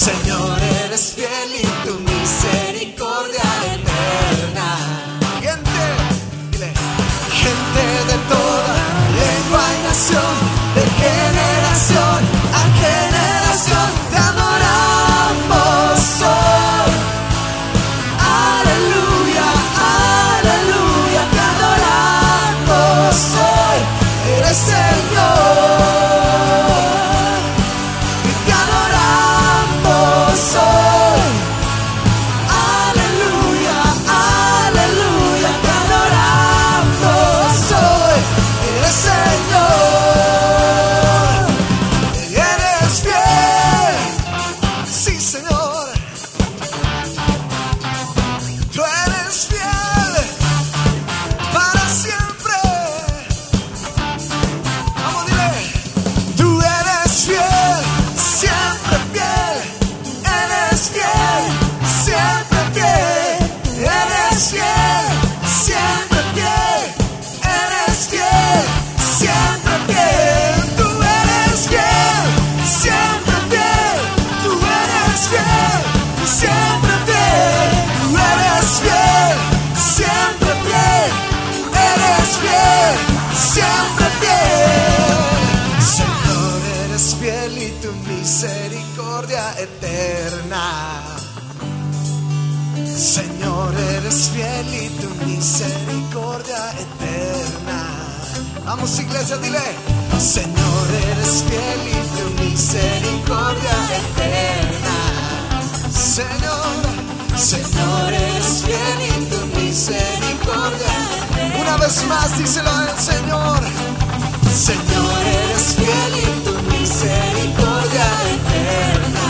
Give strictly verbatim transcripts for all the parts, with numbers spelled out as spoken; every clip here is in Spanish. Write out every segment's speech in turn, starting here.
Señor, eres fiel y tu misericordia eterna. Gente, dile, gente de toda lengua y nación, de generación a generación, te adoramos hoy. Aleluya, aleluya, te adoramos hoy. Eres Señor. Siempre fiel, Señor, eres fiel y tu misericordia eterna. Señor, eres fiel y tu misericordia eterna. Vamos, iglesia, dile, Señor, eres fiel y tu misericordia eterna. Señor, Señor, eres fiel y tu misericordia eterna. Una vez más, díselo al Señor. Señor, eres fiel y tu misericordia eterna.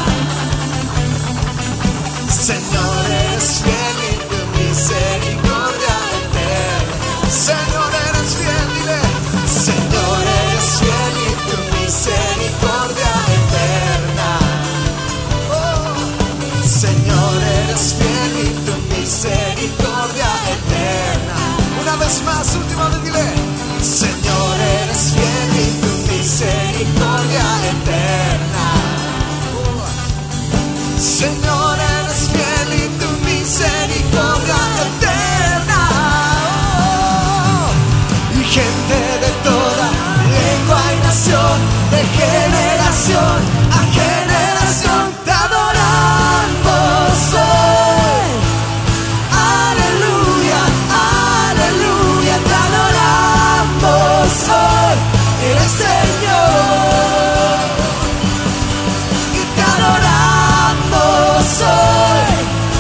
Señor, eres fiel y tu misericordia eterna. Señor, eres fiel, dile. Señor, eres fiel y tu misericordia eterna. Oh, Señor, eres fiel y tu misericordia eterna. Una vez más, última vez, dile, Señor, eres fiel y tu misericordia eterna. Oh. Señor, eres fiel y tu misericordia eterna. Oh. Y gente de toda lengua y nación, de generación a generación, te adoramos hoy. Aleluya, aleluya, te adoramos hoy. Eres Señor y te adoramos hoy.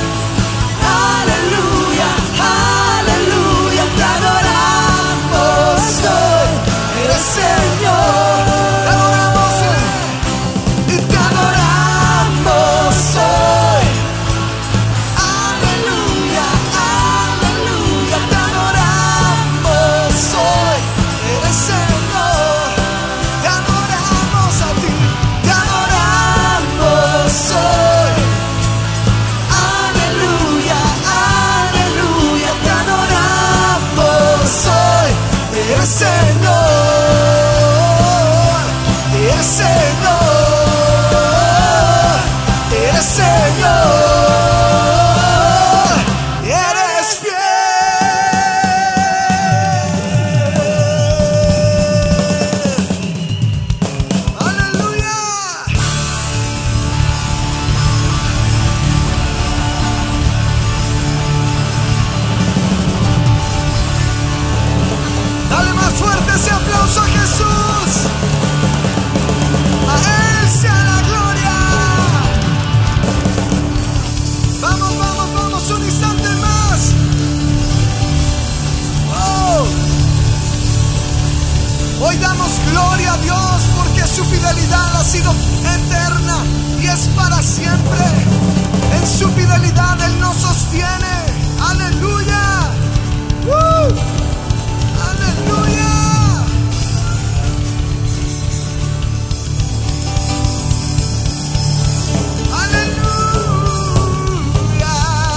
Aleluya, aleluya, te adoramos hoy. Eres Señor, te adoramos hoy y te adoramos hoy. Aleluya, aleluya, te adoramos hoy. Eres Señor, te adoramos a ti, te adoramos hoy. Aleluya, aleluya, te adoramos hoy. Eres Señor, eres Señor, eres Señor, eres fiel. Aleluya. Dale más fuerte ese aplauso a Jesús. A Él sea la gloria. Vamos, vamos, vamos, un instante más. Oh. Hoy damos gloria a Dios porque su fidelidad ha sido eterna y es para siempre. En su fidelidad Él nos sostiene. Aleluya. ¡Uh! Aleluya. Aleluya.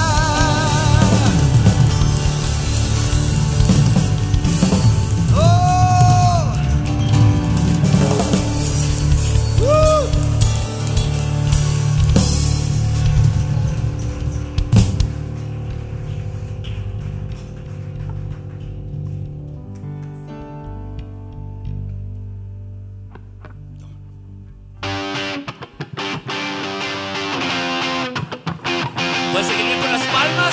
Oh. Uh. ¿Puedes seguirme con las palmas?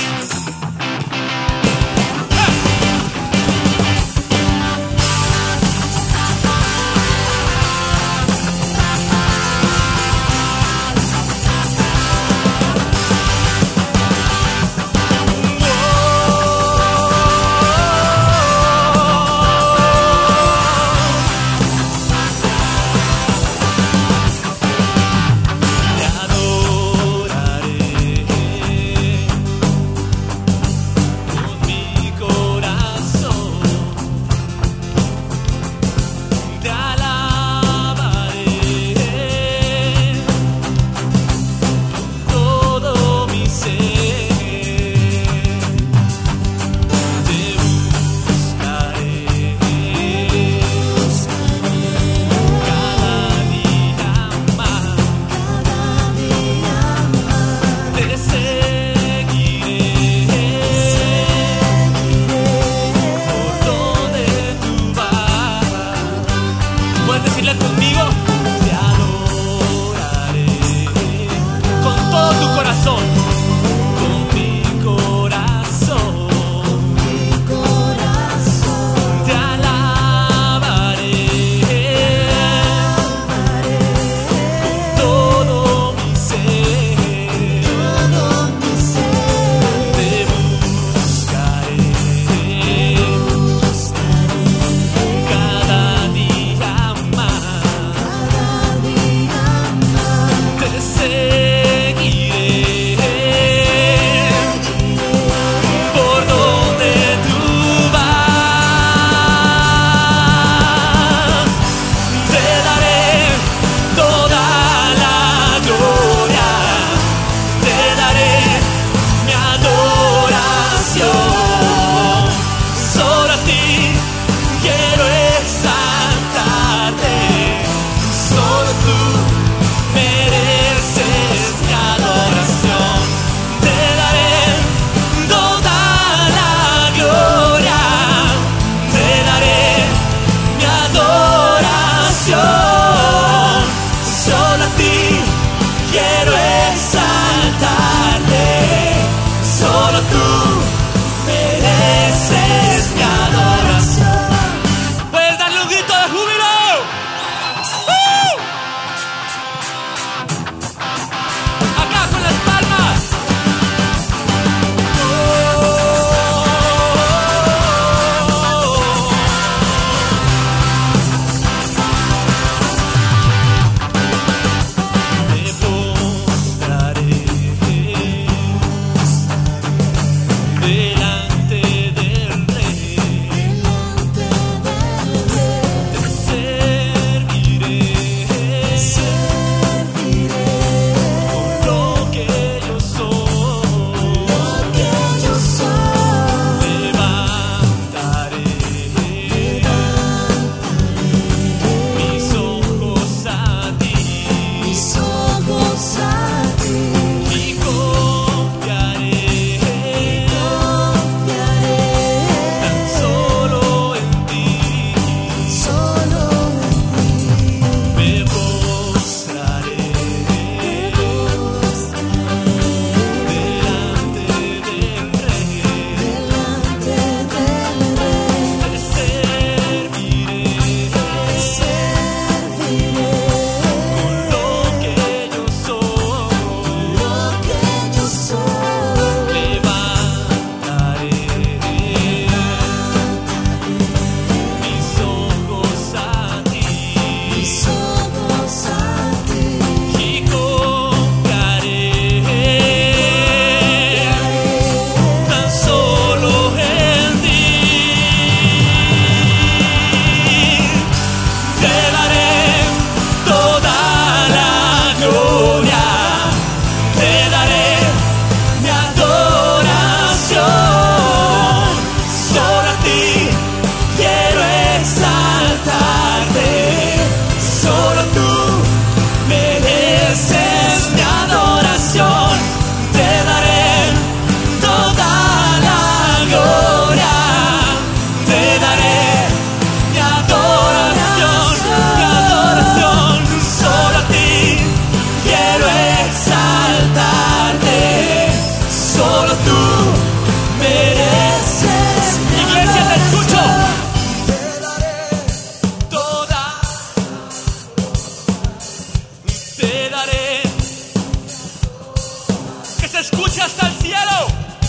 escucha hasta el cielo.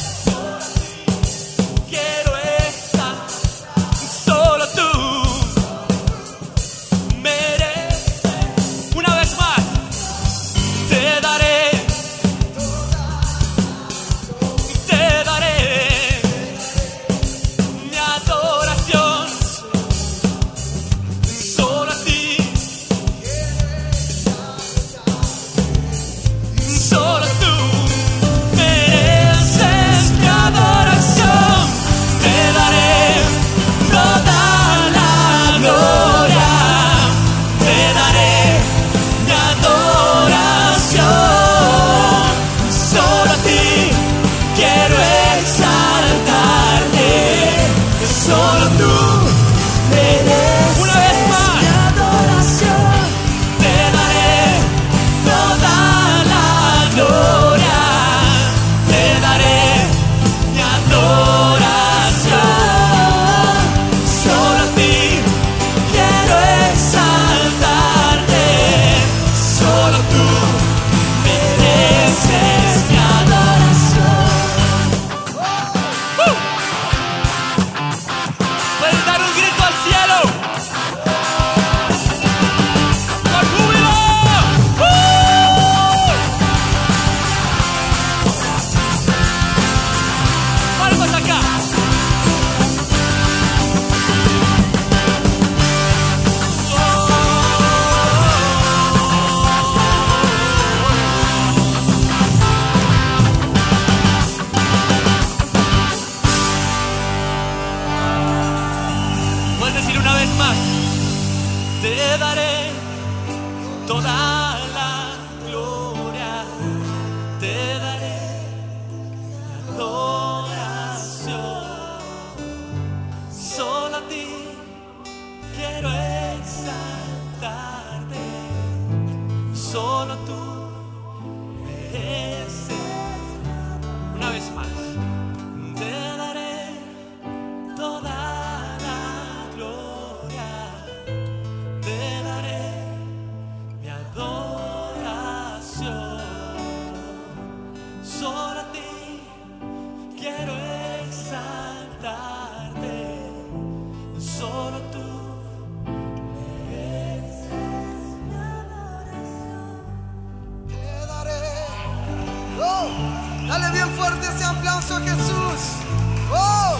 Quiero estar, solo tú mereces. Una vez más, te daré, te daré mi adoración. Solo a ti, solo tú mereces mi adoración. Te daré toda la gloria, te daré mi adoración. Solo a ti quiero exaltarte, solo tú mereces. Una vez más, mi adoración. Te daré toda la gloria, te daré mi adoración. Solo a ti quiero exaltarte, solo tú mereces mi adoración. ¡Uh! Puedes dar un grito al cielo con júbilo. ¡Uh! Palmas acá. Puedes decir una vez más. Te daré toda la gloria, te daré mi adoración. Solo a ti quiero exaltarte, solo tú mereces. Una vez más, te daré toda la gloria, te daré mi adoración. Solo a ti quiero exaltarte, solo tú mereces mi adoración. Te daré. Oh, dale bien fuerte ese aplauso a Jesús. Oh.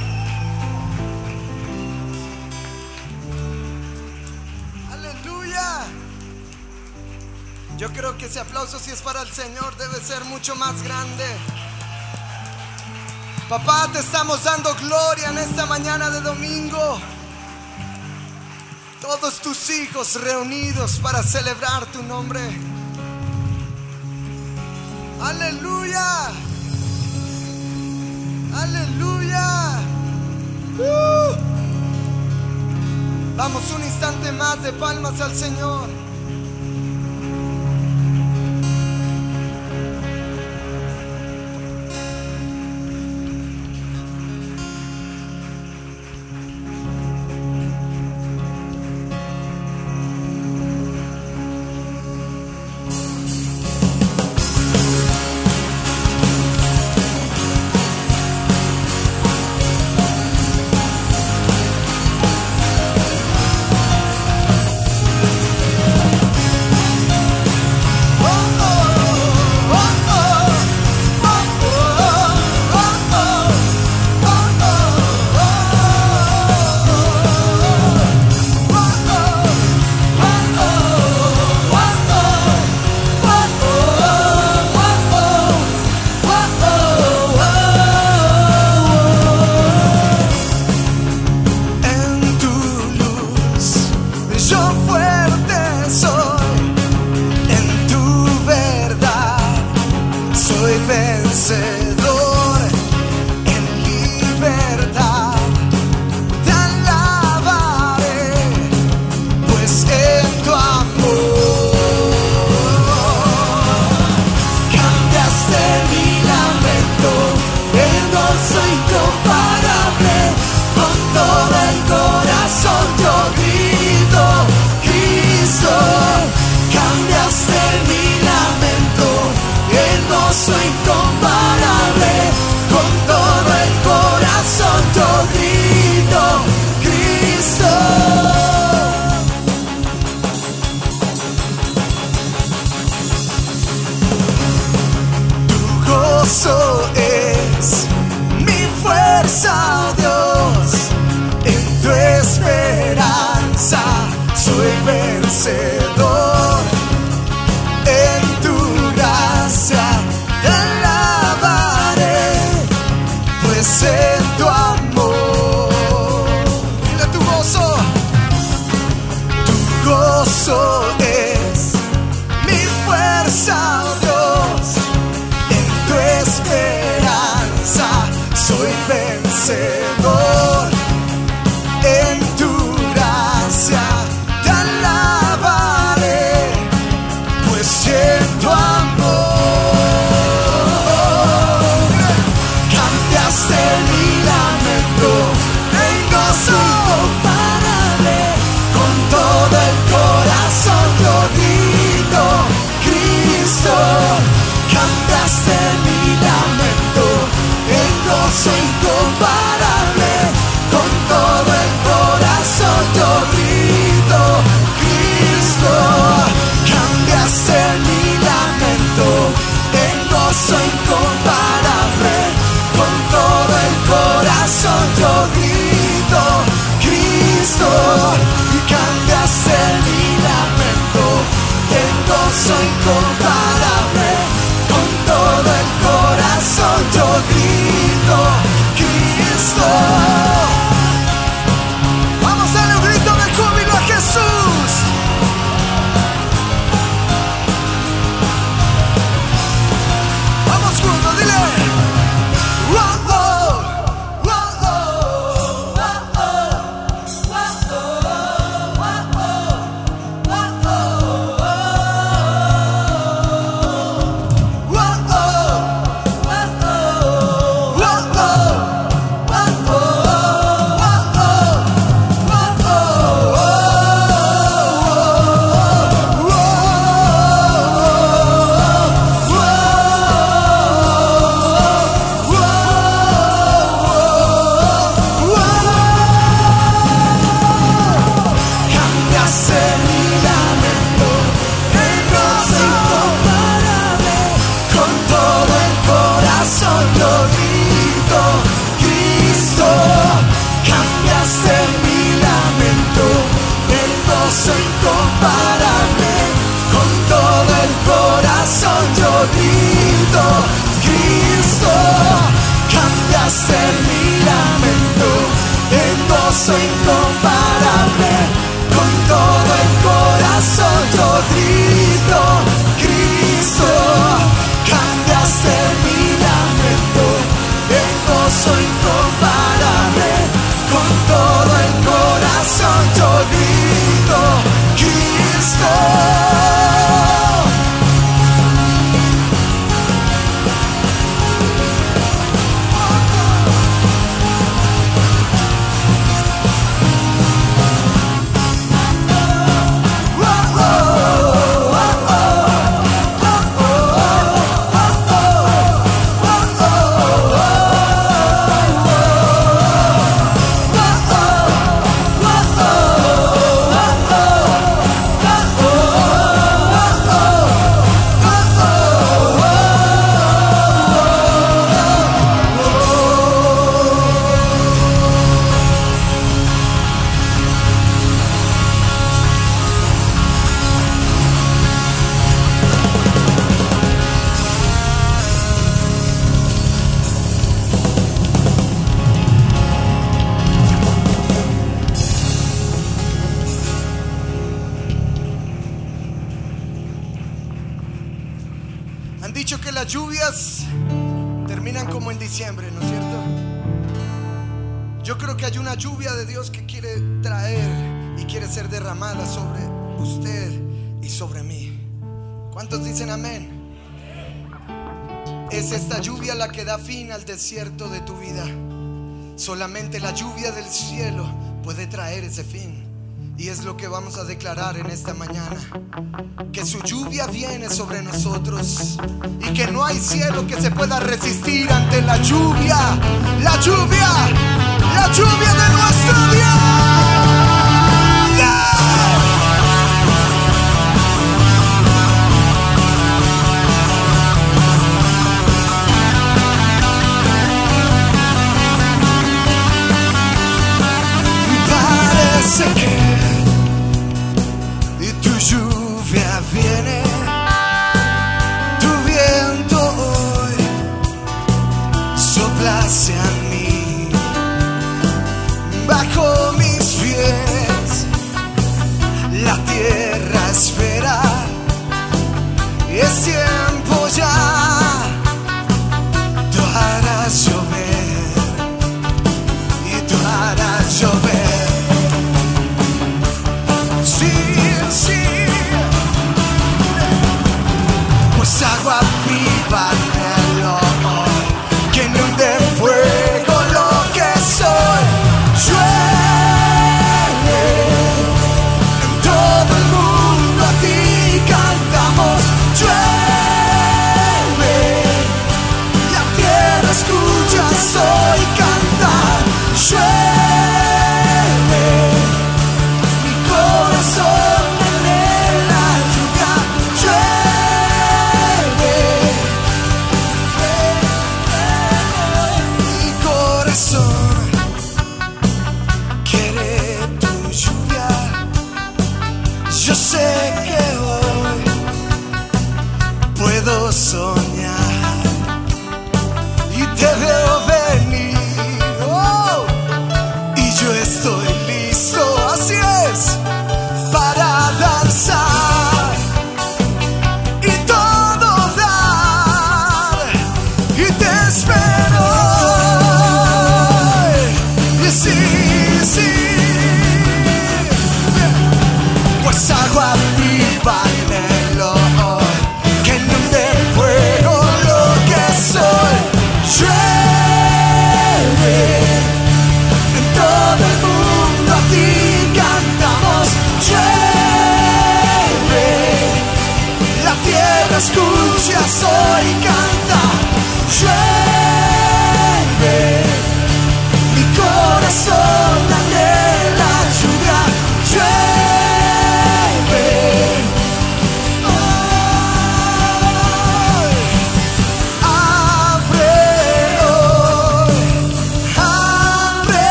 Aleluya. Yo creo que ese aplauso, si es para el Señor, debe ser mucho más grande. Papá, te estamos dando gloria en esta mañana de domingo. Todos tus hijos reunidos para celebrar tu nombre. Aleluya. Aleluya. Uh. Vamos un instante más de palmas al Señor. Vencedor en libertad, te alabaré, pues en tu amor cambiaste mi lamento en gozo incomparable. Con todo el corazón yo grito, Cristo, cambiaste mi lamento en gozo incomparable. soy vencedor. En tu gracia te alabaré, pues en tu amor. Dile tu gozo, tu gozo es mi fuerza, oh Dios. En tu esperanza soy vencedor. En tu gracia te alabaré, pues en tu amor cambiaste mi lamento en gozo incomparable. Con todo el corazón yo grito, Cristo, cambiaste mi lamento en gozo incomparable. Con todo el corazón yo grito, Cristo, cambiaste mi lamento en gozo incomparable. Con todo el corazón yo grito, Cristo, y cambiaste mi lamento en gozo incomparable. Con todo el corazón yo grito, Cristo. Vamos a darle un grito de júbilo a Jesús. Vamos juntos, dile. Wow, oh, wow, oh, wow, oh, wow, oh, wow, oh, wow, oh, wow, oh, cambiaste mi lamento en gozo incomparable. Con todo el corazón yo grito, Cristo, cambiaste mi lamento en gozo incomparable. Con todo el corazón yo grito, Cristo. Han dicho que las lluvias terminan como en diciembre, ¿no es cierto? Yo creo que hay una lluvia de Dios que quiere traer y quiere ser derramada sobre usted y sobre mí. ¿Cuántos dicen amén? Es esta lluvia la que da fin al desierto de tu vida. Solamente la lluvia del cielo puede traer ese fin. Y es lo que vamos a declarar en esta mañana, que su lluvia viene sobre nosotros y que no hay cielo que se pueda resistir ante la lluvia, la lluvia, la lluvia de nuestro Dios. Parece que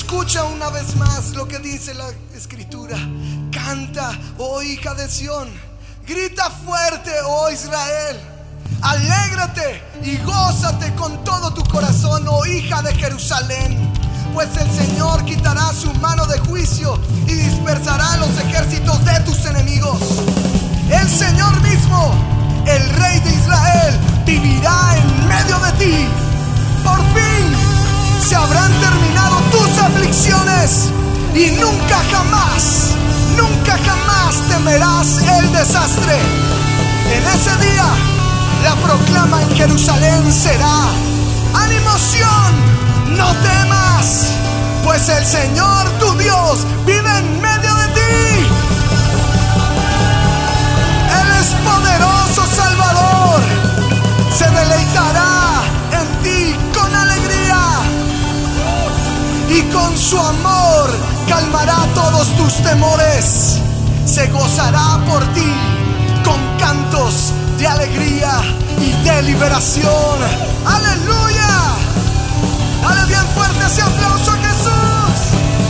Escucha una vez más lo que dice la Escritura. Canta, oh hija de Sión. Grita fuerte, oh Israel. Alégrate y gózate con todo tu corazón, oh hija de Jerusalén. Pues el Señor quitará su mano de juicio y dispersará los ejércitos de tus enemigos. El Señor mismo, el Rey de Israel, vivirá en medio de ti. Por fin se habrán terminado tus aflicciones y nunca jamás, nunca jamás temerás el desastre. En ese día la proclama en Jerusalén será: ánimo Sión, no temas, pues el Señor tu Dios vive en medio de ti. Él es poderoso Salvador, se deleitará en ti con alegría y con su amor calmará todos tus temores. Se gozará por ti con cantos de alegría y de liberación. ¡Aleluya! Dale bien fuerte ese aplauso a Jesús.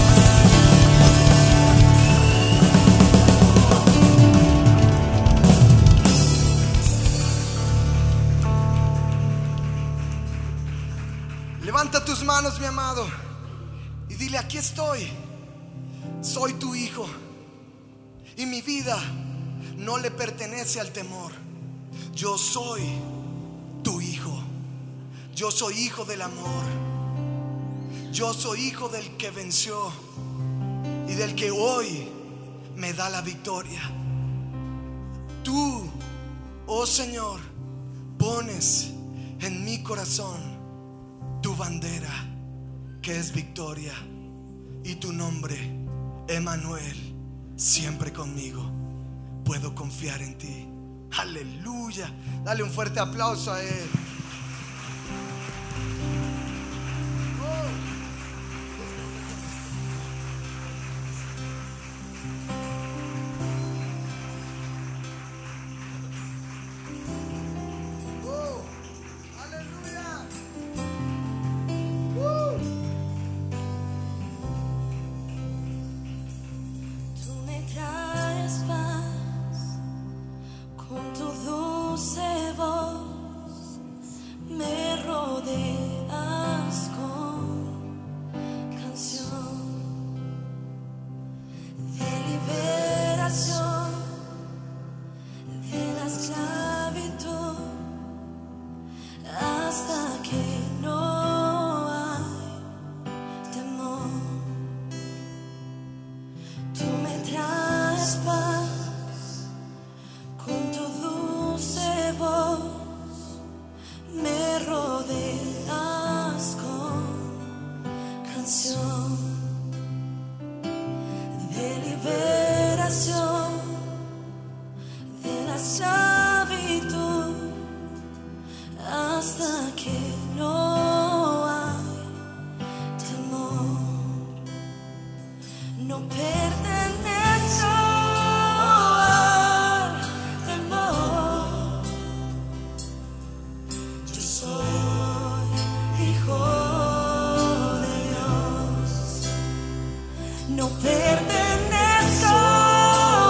Levanta tus manos, mi amado, y dile: aquí estoy. Soy tu hijo y mi vida no le pertenece al temor. Yo soy tu hijo. Yo soy hijo del amor. Yo soy hijo del que venció y del que hoy me da la victoria. Tú, oh Señor, pones en mi corazón tu bandera, que es victoria, y tu nombre, Emmanuel, siempre conmigo. Puedo confiar en ti. Aleluya. Dale un fuerte aplauso a Él. No pertenezco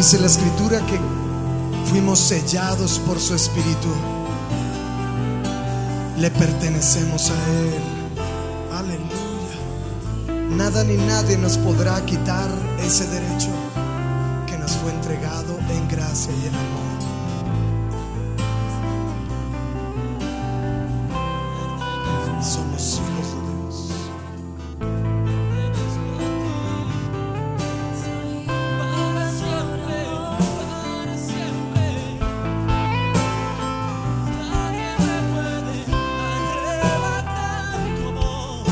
Dice la escritura que fuimos sellados por su espíritu. Le pertenecemos a Él. Aleluya. Nada ni nadie nos podrá quitar ese derecho que nos fue entregado en gracia y en amor. Somos hijos de Dios. Para siempre, para siempre. Nadie me puede arrebatar como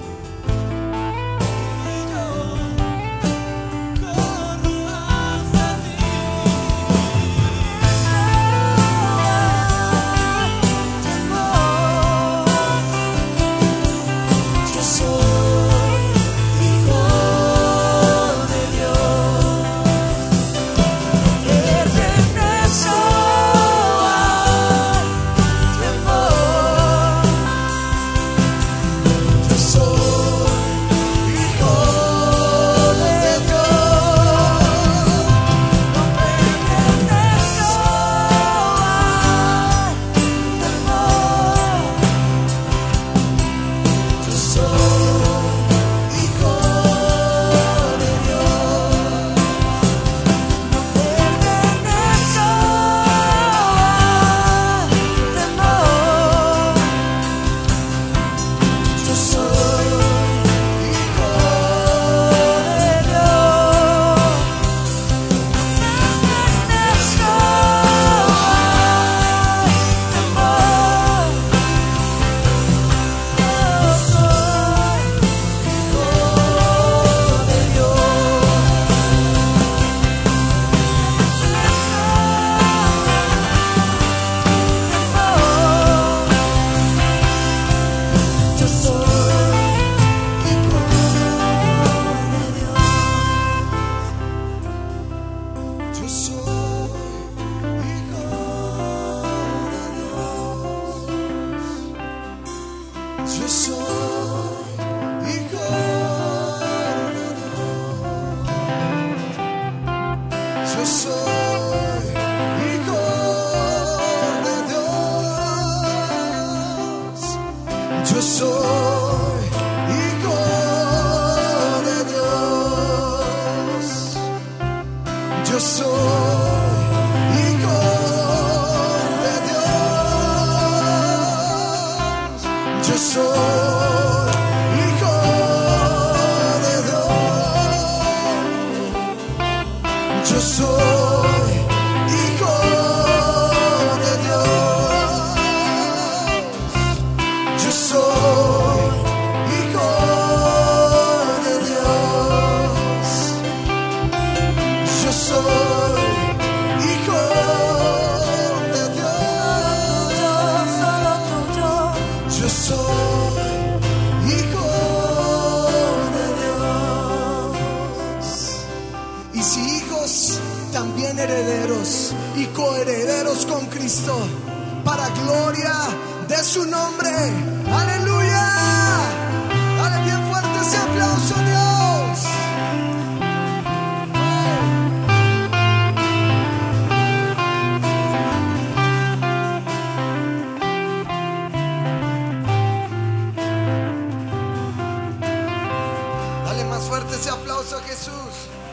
y yo corro hacia ti. Yo soy hijo de Dios, pertenezco al temor. Yo soy hijo de Dios, pertenezco al temor. Yo soy hijo de Dios, no pertenezco al temor. Yo soy hijo de Dios, pertenezco al temor. Yo soy hijo de Dios. Yo soy hijo de Dios. Yo soy hijo de Dios. Yo soy hijo de Dios. Yo soy hijo de Dios. Yo soy hijo de Dios. Yo soy hijo de Dios. Yo soy hijo de Dios. Yo soy hijo de Dios. Yo soy hijo de Dios. Yo soy hijo de Dios. Solo tuyo. Yo soy hijo de Dios. Y si hijos, también herederos y coherederos con Cristo, para gloria de su nombre. Aleluya. Dale bien fuerte ese aplauso a Dios. Dale más fuerte ese aplauso a Jesús.